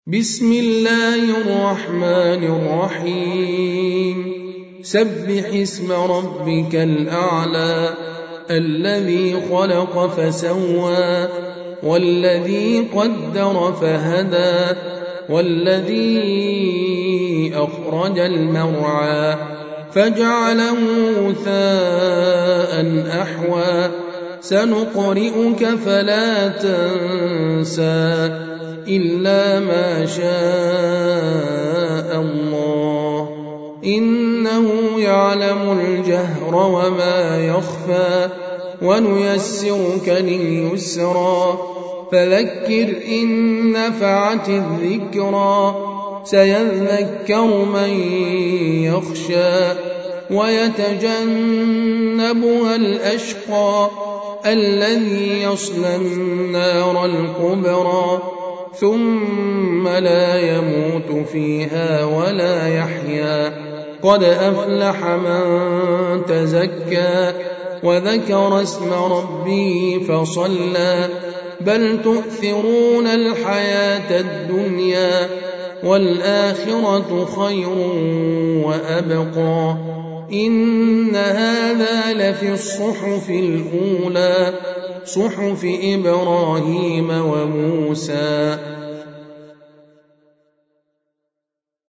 بسم الله الرحمن الرحيم سبح اسم ربك الأعلى الذي خلق فسوى والذي قدر فهدى والذي أخرج المرعى فجعله غثاء أحوى سنقرئك فلا تنسى إلا ما شاء الله إنه يعلم الجهر وما يخفى ونيسرك لليسرى فذكر إن نفعت الذكرى سيذكر من يخشى ويتجنبها الأشقى الذي يصلى النار الكبرى ثم لا يموت فيها ولا يحيا قد أفلح من تزكى وذكر اسم ربه فصلى بل تؤثرون الحياة الدنيا والآخرة خير وأبقى إن هذا لفي الصحف الأولى صحف إبراهيم وموسى